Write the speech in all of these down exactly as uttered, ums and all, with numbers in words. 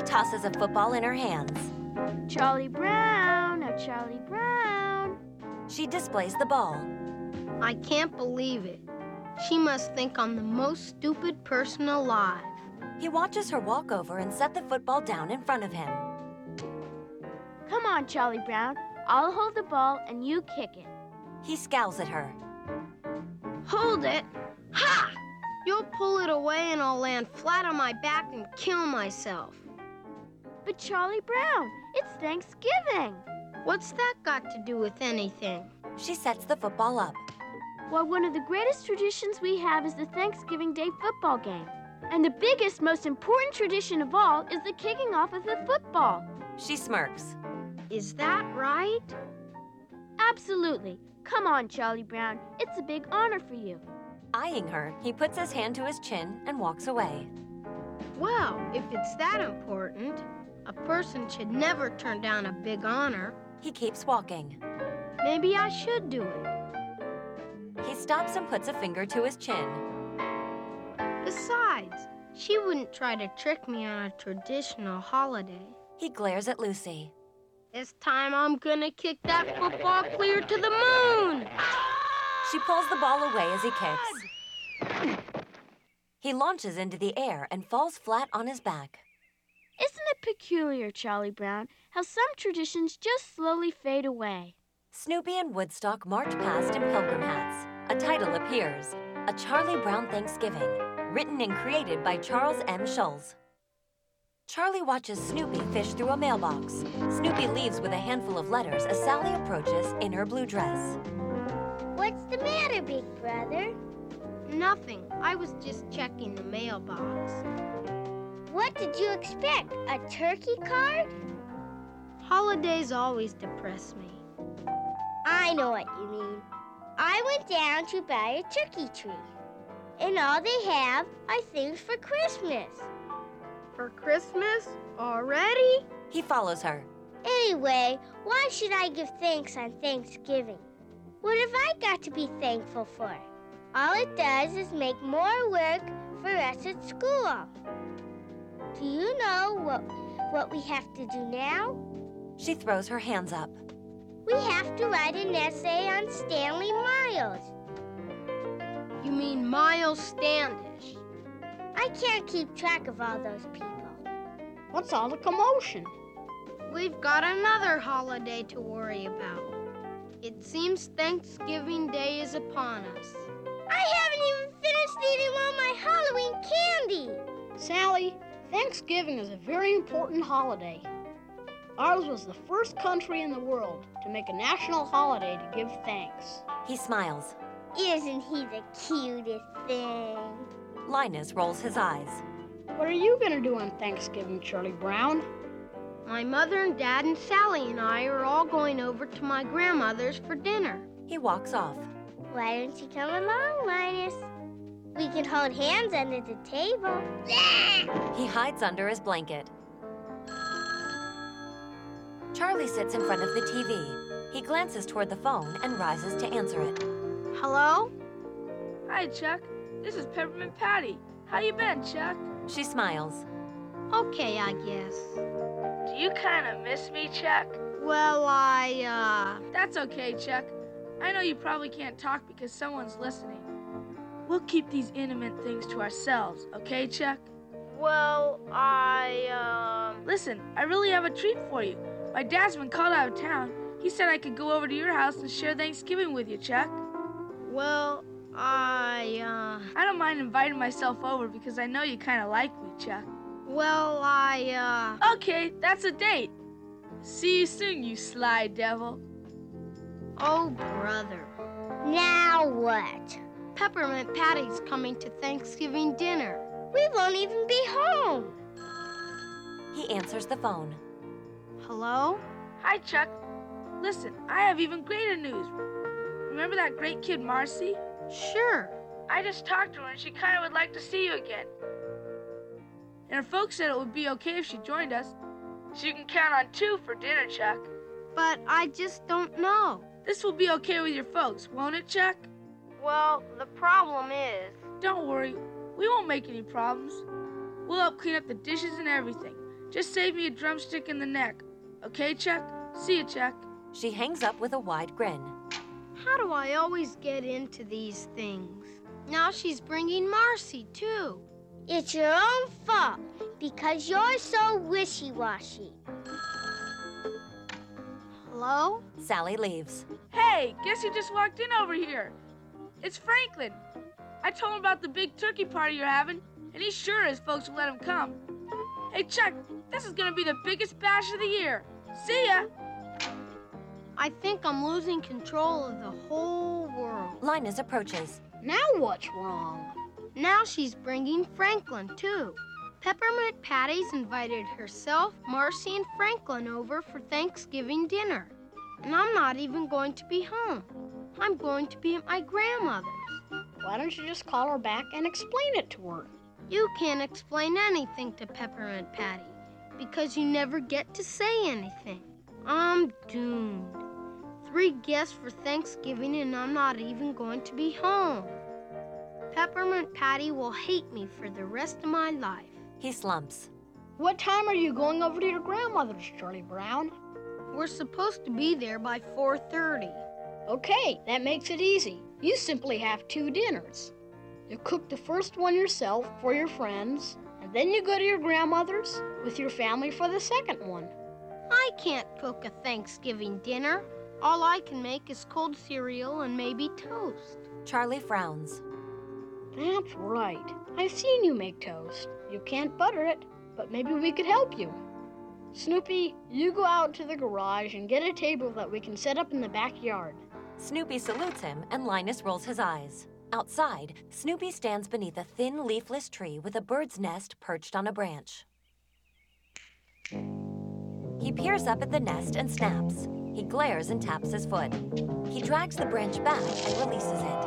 tosses a football in her hands. Charlie Brown, oh Charlie Brown. She displays the ball. I can't believe it. She must think I'm the most stupid person alive. He watches her walk over and set the football down in front of him. Come on, Charlie Brown. I'll hold the ball and you kick it. He scowls at her. Hold it! Ha! You'll pull it away and I'll land flat on my back and kill myself. But Charlie Brown, it's Thanksgiving. What's that got to do with anything? She sets the football up. Well, one of the greatest traditions we have is the Thanksgiving Day football game. And the biggest, most important tradition of all is the kicking off of the football. She smirks. Is that right? Absolutely. Come on, Charlie Brown. It's a big honor for you. Eyeing her, he puts his hand to his chin and walks away. Well, if it's that important, a person should never turn down a big honor. He keeps walking. Maybe I should do it. He stops and puts a finger to his chin. Besides, she wouldn't try to trick me on a traditional holiday. He glares at Lucy. This time I'm gonna kick that football clear to the moon! She pulls the ball away as he kicks. He launches into the air and falls flat on his back. Isn't it peculiar, Charlie Brown, how some traditions just slowly fade away? Snoopy and Woodstock march past in pilgrim hats. A title appears, A Charlie Brown Thanksgiving, written and created by Charles M. Schulz. Charlie watches Snoopy fish through a mailbox. Snoopy leaves with a handful of letters as Sally approaches in her blue dress. What's the matter, big brother? Nothing. I was just checking the mailbox. What did you expect? A turkey card? Holidays always depress me. I know what you mean. I went down to buy a turkey tree. And all they have are things for Christmas. For Christmas? Already? He follows her. Anyway, why should I give thanks on Thanksgiving? What have I got to be thankful for? All it does is make more work for us at school. Do you know what, what we have to do now? She throws her hands up. We have to write an essay on Stanley Miles. You mean Miles Standish? I can't keep track of all those people. What's all the commotion? We've got another holiday to worry about. It seems Thanksgiving Day is upon us. I haven't even finished eating all my Halloween candy. Sally, Thanksgiving is a very important holiday. Ours was the first country in the world to make a national holiday to give thanks. He smiles. Isn't he the cutest thing? Linus rolls his eyes. What are you going to do on Thanksgiving, Charlie Brown? My mother and dad and Sally and I are all going over to my grandmother's for dinner. He walks off. Why don't you come along, Linus? We can hold hands under the table. He hides under his blanket. Charlie sits in front of the T V. He glances toward the phone and rises to answer it. Hello? Hi, Chuck. This is Peppermint Patty. How you been, Chuck? She smiles. Okay, I guess. Do you kind of miss me, Chuck? Well, I, uh... That's okay, Chuck. I know you probably can't talk because someone's listening. We'll keep these intimate things to ourselves, okay, Chuck? Well, I, um... Listen, I really have a treat for you. My dad's been called out of town. He said I could go over to your house and share Thanksgiving with you, Chuck. Well, I, uh... I don't mind inviting myself over because I know you kind of like me, Chuck. Well, I, uh... Okay, that's a date. See you soon, you sly devil. Oh, brother. Now what? Peppermint Patty's coming to Thanksgiving dinner. We won't even be home. He answers the phone. Hello? Hi, Chuck. Listen, I have even greater news. Remember that great kid, Marcy? Sure. I just talked to her and she kind of would like to see you again. And her folks said it would be okay if she joined us. So you can count on two for dinner, Chuck. But I just don't know. This will be okay with your folks, won't it, Chuck? Well, the problem is... Don't worry. We won't make any problems. We'll help clean up the dishes and everything. Just save me a drumstick in the neck. Okay, Chuck? See you, Chuck. She hangs up with a wide grin. How do I always get into these things? Now she's bringing Marcy, too. It's your own fault because you're so wishy-washy. Hello? Sally leaves. Hey, guess who just walked in over here? It's Franklin. I told him about the big turkey party you're having, and he's sure his folks will let him come. Hey, Chuck, this is gonna be the biggest bash of the year. See ya! I think I'm losing control of the whole world. Linus approaches. Now what's wrong? Now she's bringing Franklin, too. Peppermint Patty's invited herself, Marcy, and Franklin over for Thanksgiving dinner. And I'm not even going to be home. I'm going to be at my grandmother's. Why don't you just call her back and explain it to her? You can't explain anything to Peppermint Patty because you never get to say anything. I'm doomed. Three guests for Thanksgiving and I'm not even going to be home. Peppermint Patty will hate me for the rest of my life. He slumps. What time are you going over to your grandmother's, Charlie Brown? We're supposed to be there by four thirty. Okay, that makes it easy. You simply have two dinners. You cook the first one yourself for your friends, and then you go to your grandmother's with your family for the second one. I can't cook a Thanksgiving dinner. All I can make is cold cereal and maybe toast. Charlie frowns. That's right. I've seen you make toast. You can't butter it, but maybe we could help you. Snoopy, you go out to the garage and get a table that we can set up in the backyard. Snoopy salutes him and Linus rolls his eyes. Outside, Snoopy stands beneath a thin, leafless tree with a bird's nest perched on a branch. He peers up at the nest and snaps. He glares and taps his foot. He drags the branch back and releases it.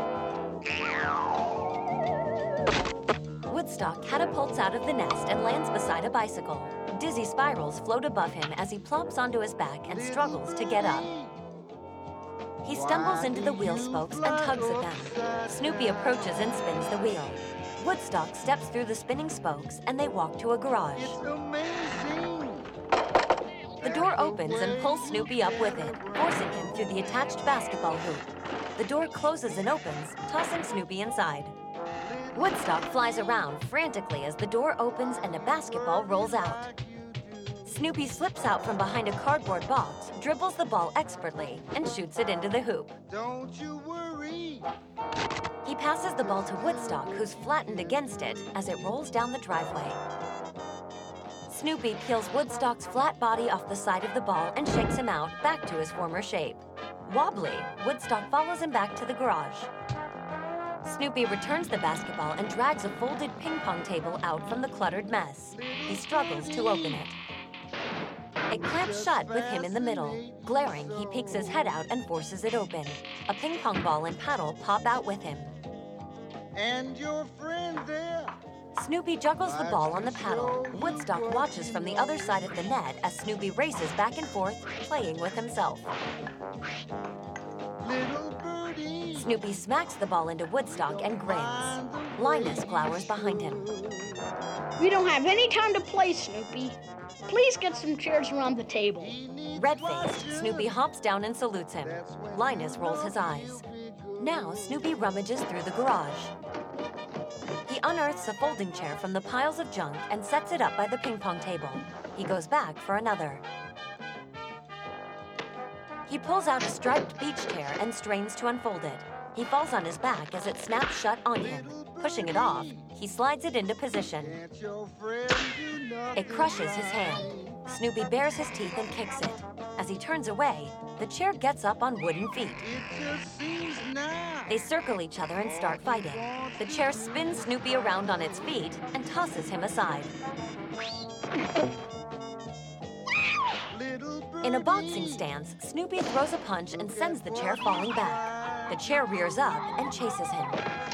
Woodstock catapults out of the nest and lands beside a bicycle. Dizzy spirals float above him as he plops onto his back and struggles to get up. He stumbles into the wheel spokes and tugs at them. Snoopy approaches and spins the wheel. Woodstock steps through the spinning spokes and they walk to a garage. The door opens and pulls Snoopy up with it, forcing him through the attached basketball hoop. The door closes and opens, tossing Snoopy inside. Woodstock flies around frantically as the door opens and a basketball rolls out. Snoopy slips out from behind a cardboard box, dribbles the ball expertly, and shoots it into the hoop. Don't you worry. He passes the ball to Woodstock, who's flattened against it as it rolls down the driveway. Snoopy peels Woodstock's flat body off the side of the ball and shakes him out back to his former shape. Wobbly, Woodstock follows him back to the garage. Snoopy returns the basketball and drags a folded ping pong table out from the cluttered mess. He struggles to open it. It clamps shut with him in the middle. Glaring, he peeks his head out and forces it open. A ping pong ball and paddle pop out with him. And your friend there. Snoopy juggles the ball on the paddle. Woodstock watches from the other side of the net as Snoopy races back and forth, playing with himself. Little birdie. Snoopy smacks the ball into Woodstock and grins. Linus glowers behind him. We don't have any time to play, Snoopy. Please get some chairs around the table. Red-faced, Snoopy hops down and salutes him. Linus rolls his eyes. Now, Snoopy rummages through the garage. He unearths a folding chair from the piles of junk and sets it up by the ping pong table. He goes back for another. He pulls out a striped beach chair and strains to unfold it. He falls on his back as it snaps shut on him. Pushing it off, he slides it into position. Can't your friend do nothing It crushes his hand. Snoopy bares his teeth and kicks it. As he turns away, the chair gets up on wooden feet. It just seems nice. They circle each other and start fighting. The chair spins Snoopy around on its feet and tosses him aside. Little In a birdie. boxing stance, Snoopy throws a punch and sends the chair falling back. The chair rears up and chases him.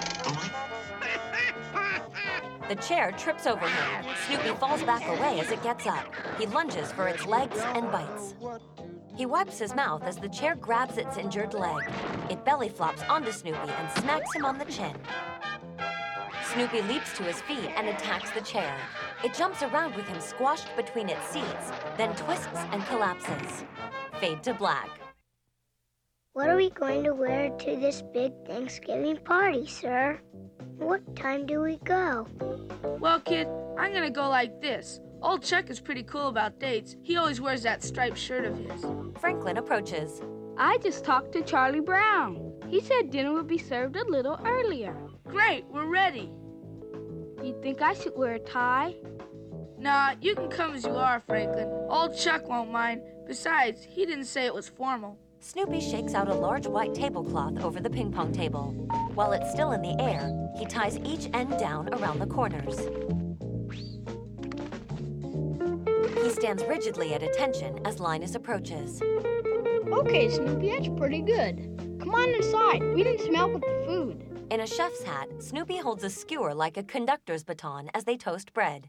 The chair trips over him. Snoopy falls back away as it gets up. He lunges for its legs and bites. He wipes his mouth as the chair grabs its injured leg. It belly flops onto Snoopy and smacks him on the chin. Snoopy leaps to his feet and attacks the chair. It jumps around with him squashed between its seats, then twists and collapses. Fade to black. What are we going to wear to this big Thanksgiving party, sir? What time do we go? Well, kid, I'm gonna go like this. Old Chuck is pretty cool about dates. He always wears that striped shirt of his. Franklin approaches. I just talked to Charlie Brown. He said dinner would be served a little earlier. Great, we're ready. You think I should wear a tie? Nah, you can come as you are, Franklin. Old Chuck won't mind. Besides, he didn't say it was formal. Snoopy shakes out a large white tablecloth over the ping pong table. While it's still in the air, he ties each end down around the corners. He stands rigidly at attention as Linus approaches. Okay, Snoopy, that's pretty good. Come on inside. We need some help with the food. In a chef's hat, Snoopy holds a skewer like a conductor's baton as they toast bread.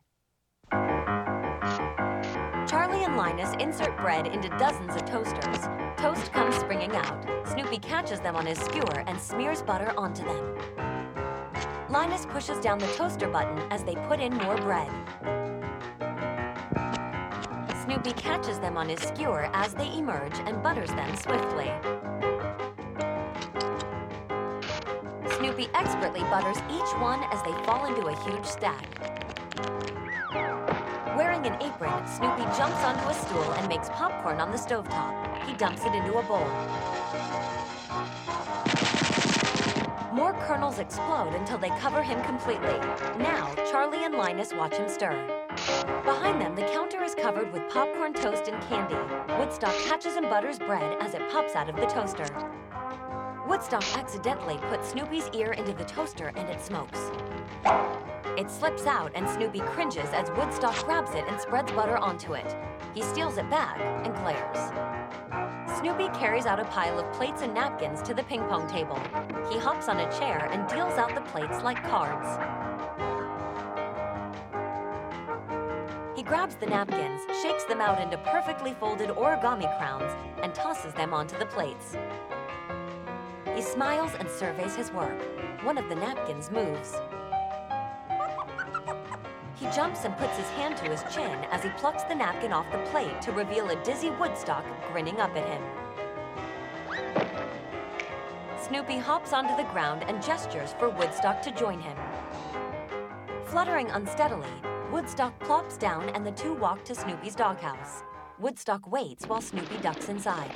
Charlie and Linus insert bread into dozens of toasters. Toast comes springing out. Snoopy catches them on his skewer and smears butter onto them. Linus pushes down the toaster button as they put in more bread. Snoopy catches them on his skewer as they emerge and butters them swiftly. Snoopy expertly butters each one as they fall into a huge stack. Wearing an apron, Snoopy jumps onto a stool and makes popcorn on the stovetop. He dumps it into a bowl. More kernels explode until they cover him completely. Now, Charlie and Linus watch him stir. Behind them, the counter is covered with popcorn, toast, and candy. Woodstock catches and butters bread as it pops out of the toaster. Woodstock accidentally puts Snoopy's ear into the toaster and it smokes. It slips out and Snoopy cringes as Woodstock grabs it and spreads butter onto it. He steals it back and glares. Snoopy carries out a pile of plates and napkins to the ping pong table. He hops on a chair and deals out the plates like cards. He grabs the napkins, shakes them out into perfectly folded origami crowns, and tosses them onto the plates. He smiles and surveys his work. One of the napkins moves. He jumps and puts his hand to his chin as he plucks the napkin off the plate to reveal a dizzy Woodstock grinning up at him. Snoopy hops onto the ground and gestures for Woodstock to join him. Fluttering unsteadily, Woodstock plops down and the two walk to Snoopy's doghouse. Woodstock waits while Snoopy ducks inside.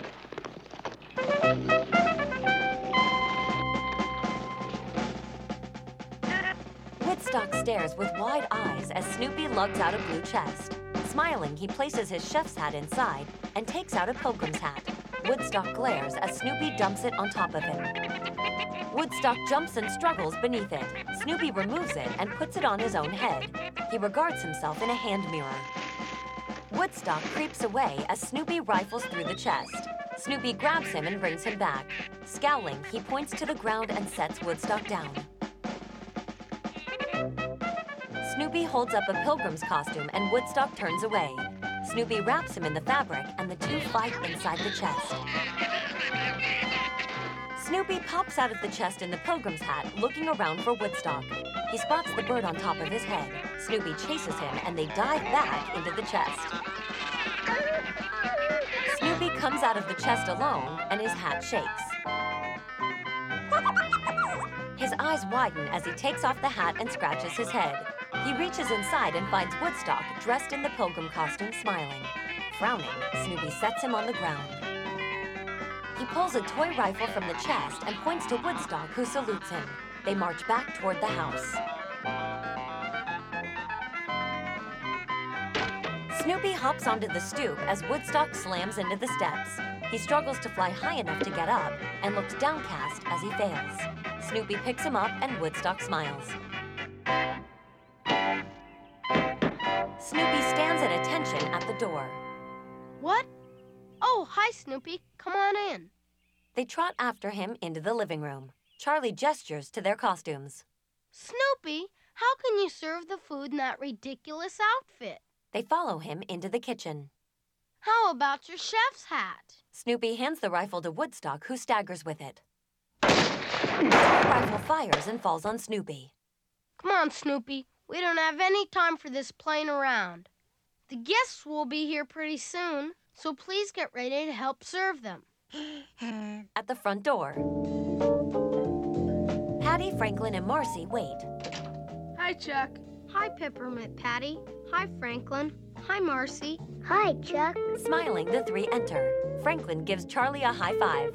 Woodstock stares with wide eyes as Snoopy lugs out a blue chest. Smiling, he places his chef's hat inside and takes out a pilgrim's hat. Woodstock glares as Snoopy dumps it on top of him. Woodstock jumps and struggles beneath it. Snoopy removes it and puts it on his own head. He regards himself in a hand mirror. Woodstock creeps away as Snoopy rifles through the chest. Snoopy grabs him and brings him back. Scowling, he points to the ground and sets Woodstock down. Snoopy holds up a pilgrim's costume and Woodstock turns away. Snoopy wraps him in the fabric and the two fight inside the chest. Snoopy pops out of the chest in the pilgrim's hat, looking around for Woodstock. He spots the bird on top of his head. Snoopy chases him and they dive back into the chest. Snoopy comes out of the chest alone and his hat shakes. His eyes widen as he takes off the hat and scratches his head. He reaches inside and finds Woodstock dressed in the pilgrim costume, smiling. Frowning, Snoopy sets him on the ground. He pulls a toy rifle from the chest and points to Woodstock, who salutes him. They march back toward the house. Snoopy hops onto the stoop as Woodstock slams into the steps. He struggles to fly high enough to get up and looks downcast as he fails. Snoopy picks him up and Woodstock smiles. Snoopy stands at attention at the door. What? Oh, hi, Snoopy. Come on in. They trot after him into the living room. Charlie gestures to their costumes. Snoopy, how can you serve the food in that ridiculous outfit? They follow him into the kitchen. How about your chef's hat? Snoopy hands the rifle to Woodstock, who staggers with it. The rifle fires and falls on Snoopy. Come on, Snoopy. We don't have any time for this playing around. The guests will be here pretty soon, so please get ready to help serve them. At the front door, Patty, Franklin, and Marcy wait. Hi, Chuck. Hi, Peppermint Patty. Hi, Franklin. Hi, Marcy. Hi, Chuck. Smiling, the three enter. Franklin gives Charlie a high five.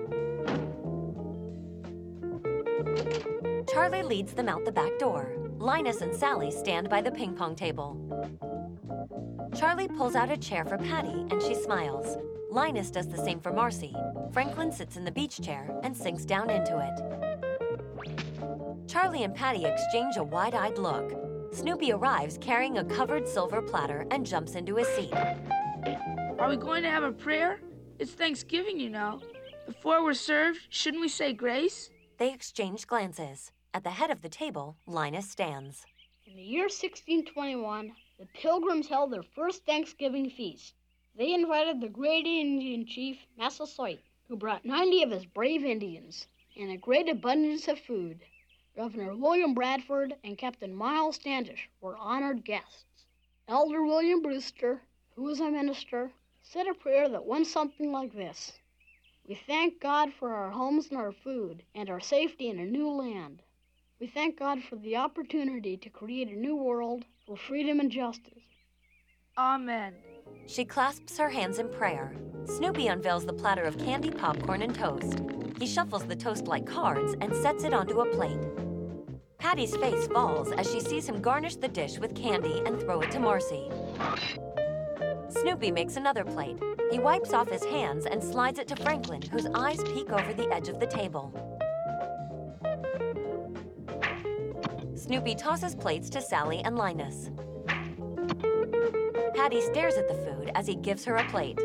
Charlie leads them out the back door. Linus and Sally stand by the ping pong table. Charlie pulls out a chair for Patty, and she smiles. Linus does the same for Marcy. Franklin sits in the beach chair and sinks down into it. Charlie and Patty exchange a wide-eyed look. Snoopy arrives carrying a covered silver platter and jumps into his seat. Are we going to have a prayer? It's Thanksgiving, you know. Before we're served, shouldn't we say grace? They exchange glances. At the head of the table, Linus stands. In the year sixteen twenty-one, the Pilgrims held their first Thanksgiving feast. They invited the great Indian chief, Massasoit, who brought ninety of his brave Indians and a great abundance of food. Governor William Bradford and Captain Miles Standish were honored guests. Elder William Brewster, who was a minister, said a prayer that went something like this. We thank God for our homes and our food and our safety in a new land. We thank God for the opportunity to create a new world for freedom and justice. Amen. She clasps her hands in prayer. Snoopy unveils the platter of candy, popcorn, and toast. He shuffles the toast like cards and sets it onto a plate. Patty's face falls as she sees him garnish the dish with candy and throw it to Marcy. Snoopy makes another plate. He wipes off his hands and slides it to Franklin, whose eyes peek over the edge of the table. Snoopy tosses plates to Sally and Linus. Patty stares at the food as he gives her a plate.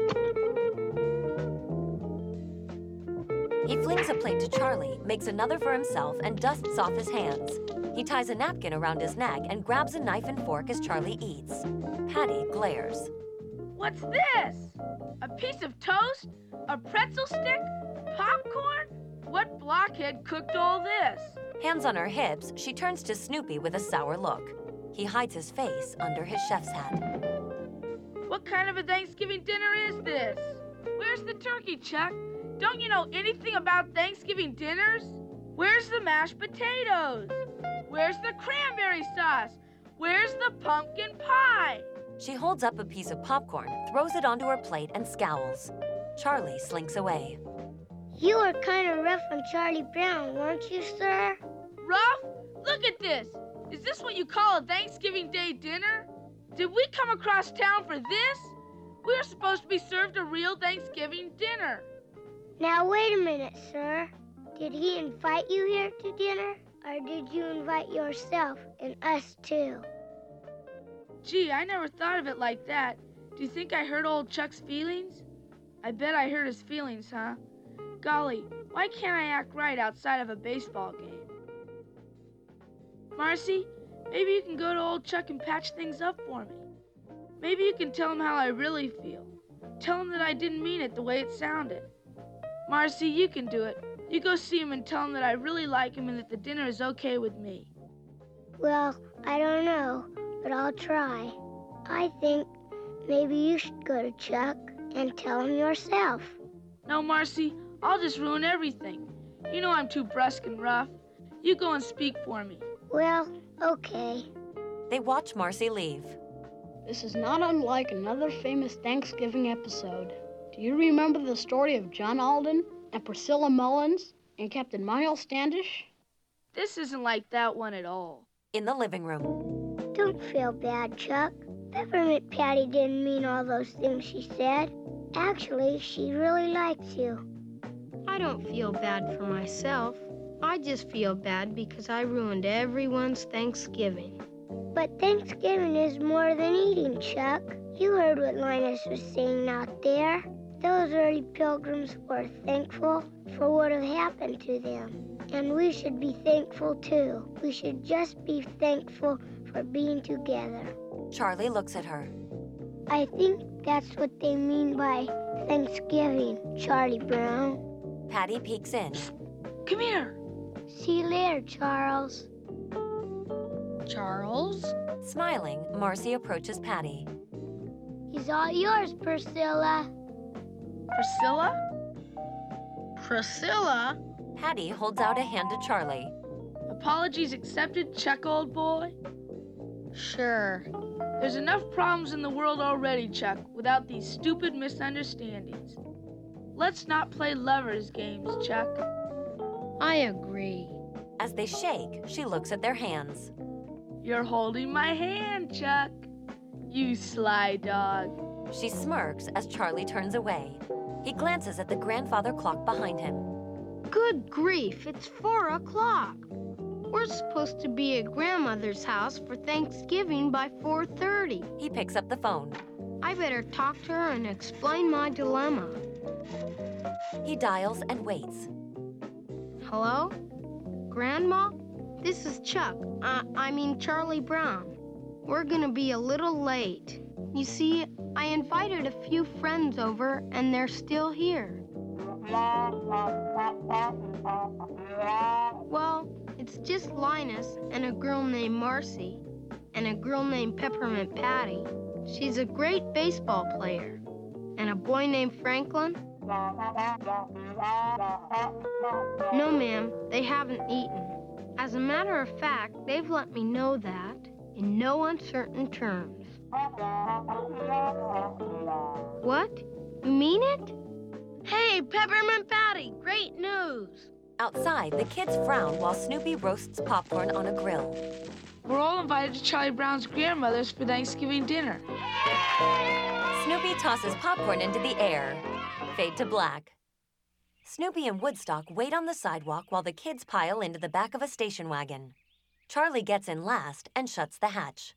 He flings a plate to Charlie, makes another for himself, and dusts off his hands. He ties a napkin around his neck and grabs a knife and fork as Charlie eats. Patty glares. What's this? A piece of toast? A pretzel stick? Popcorn? What blockhead cooked all this? Hands on her hips, she turns to Snoopy with a sour look. He hides his face under his chef's hat. What kind of a Thanksgiving dinner is this? Where's the turkey, Chuck? Don't you know anything about Thanksgiving dinners? Where's the mashed potatoes? Where's the cranberry sauce? Where's the pumpkin pie? She holds up a piece of popcorn, throws it onto her plate, and scowls. Charlie slinks away. You were kind of rough on Charlie Brown, weren't you, sir? Rough? Look at this. Is this what you call a Thanksgiving Day dinner? Did we come across town for this? We're supposed to be served a real Thanksgiving dinner. Now, wait a minute, sir. Did he invite you here to dinner, or did you invite yourself and us, too? Gee, I never thought of it like that. Do you think I hurt old Chuck's feelings? I bet I hurt his feelings, huh? Golly, why can't I act right outside of a baseball game? Marcy, maybe you can go to old Chuck and patch things up for me. Maybe you can tell him how I really feel. Tell him that I didn't mean it the way it sounded. Marcy, you can do it. You go see him and tell him that I really like him and that the dinner is okay with me. Well, I don't know, but I'll try. I think maybe you should go to Chuck and tell him yourself. No, Marcy, I'll just ruin everything. You know I'm too brusque and rough. You go and speak for me. Well, okay. They watch Marcy leave. This is not unlike another famous Thanksgiving episode. Do you remember the story of John Alden and Priscilla Mullins and Captain Miles Standish? This isn't like that one at all. In the living room. Don't feel bad, Chuck. Peppermint Patty didn't mean all those things she said. Actually, she really likes you. I don't feel bad for myself. I just feel bad because I ruined everyone's Thanksgiving. But Thanksgiving is more than eating, Chuck. You heard what Linus was saying out there. Those early pilgrims were thankful for what had happened to them. And we should be thankful too. We should just be thankful for being together. Charlie looks at her. I think that's what they mean by Thanksgiving, Charlie Brown. Patty peeks in. Come here. See you later, Charles. Charles. Smiling, Marcy approaches Patty. He's all yours, Priscilla. Priscilla? Priscilla? Patty holds out a hand to Charlie. Apologies accepted, Chuck, old boy? Sure. There's enough problems in the world already, Chuck, without these stupid misunderstandings. Let's not play lovers' games, Chuck. I agree. As they shake, she looks at their hands. You're holding my hand, Chuck. You sly dog. She smirks as Charlie turns away. He glances at the grandfather clock behind him. Good grief, it's four o'clock. We're supposed to be at Grandmother's house for Thanksgiving by four thirty. He picks up the phone. I better talk to her and explain my dilemma. He dials and waits. Hello? Grandma? This is Chuck. Uh, I mean Charlie Brown. We're gonna be a little late. You see, I invited a few friends over and they're still here. Well, it's just Linus and a girl named Marcy and a girl named Peppermint Patty. She's a great baseball player. And a boy named Franklin. No, ma'am, they haven't eaten. As a matter of fact, they've let me know that in no uncertain terms. What? You mean it? Hey, Peppermint Patty, great news! Outside, the kids frown while Snoopy roasts popcorn on a grill. We're all invited to Charlie Brown's grandmother's for Thanksgiving dinner. Snoopy tosses popcorn into the air. Fade to black. Snoopy and Woodstock wait on the sidewalk while the kids pile into the back of a station wagon. Charlie gets in last and shuts the hatch.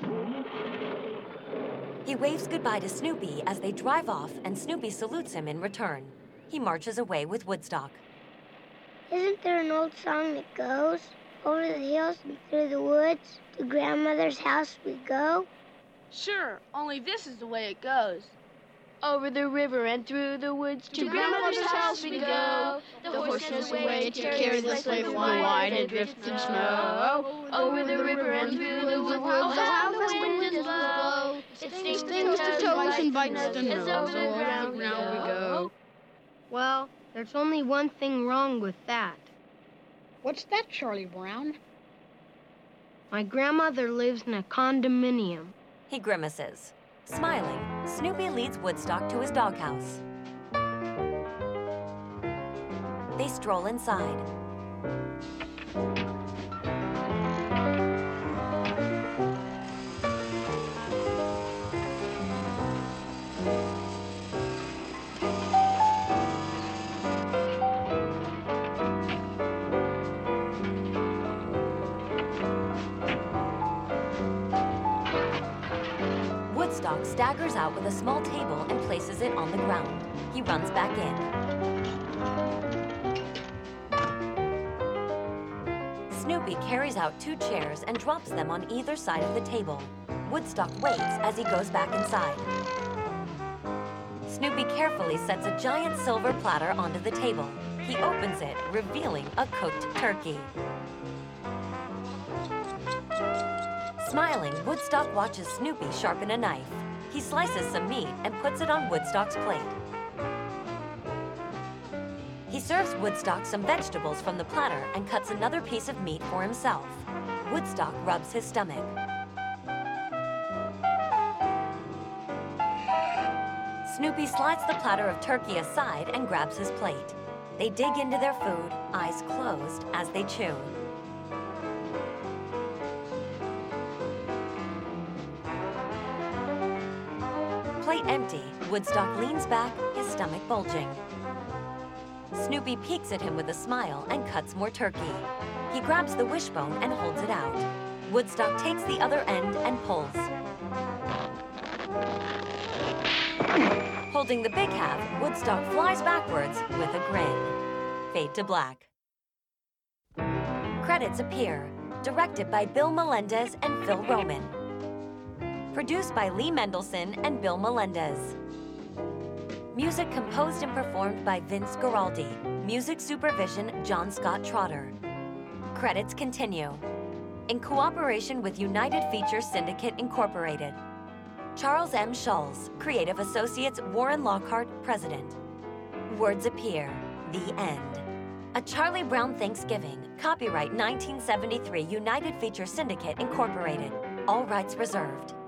He waves goodbye to Snoopy as they drive off, and Snoopy salutes him in return. He marches away with Woodstock. Isn't there an old song that goes, over the hills and through the woods, to Grandmother's house we go? Sure, only this is the way it goes. Over the river and through the woods to grandmother's house we go. The horse knows the way to carry the sleigh through the wide and drifting snow. Over the river and through the woods, oh how the wind does blow. It stings the toes and bites the nose. Over the ground we go. Well, there's only one thing wrong with that. What's that, Charlie Brown? My grandmother lives in a condominium. He grimaces. Smiling, Snoopy leads Woodstock to his doghouse. They stroll inside. Woodstock staggers out with a small table and places it on the ground. He runs back in. Snoopy carries out two chairs and drops them on either side of the table. Woodstock waits as he goes back inside. Snoopy carefully sets a giant silver platter onto the table. He opens it, revealing a cooked turkey. Smiling, Woodstock watches Snoopy sharpen a knife. He slices some meat and puts it on Woodstock's plate. He serves Woodstock some vegetables from the platter and cuts another piece of meat for himself. Woodstock rubs his stomach. Snoopy slides the platter of turkey aside and grabs his plate. They dig into their food, eyes closed, as they chew. Plate empty, Woodstock leans back, his stomach bulging. Snoopy peeks at him with a smile and cuts more turkey. He grabs the wishbone and holds it out. Woodstock takes the other end and pulls. Holding the big half, Woodstock flies backwards with a grin. Fade to black. Credits appear, directed by Bill Melendez and Phil Roman. Produced by Lee Mendelson and Bill Melendez. Music composed and performed by Vince Guaraldi. Music supervision, John Scott Trotter. Credits continue. in cooperation with United Feature Syndicate, Incorporated. Charles M. Schulz, Creative Associates, Warren Lockhart, President. Words appear. The end. A Charlie Brown Thanksgiving. Copyright nineteen seventy-three, United Feature Syndicate, Incorporated. All rights reserved.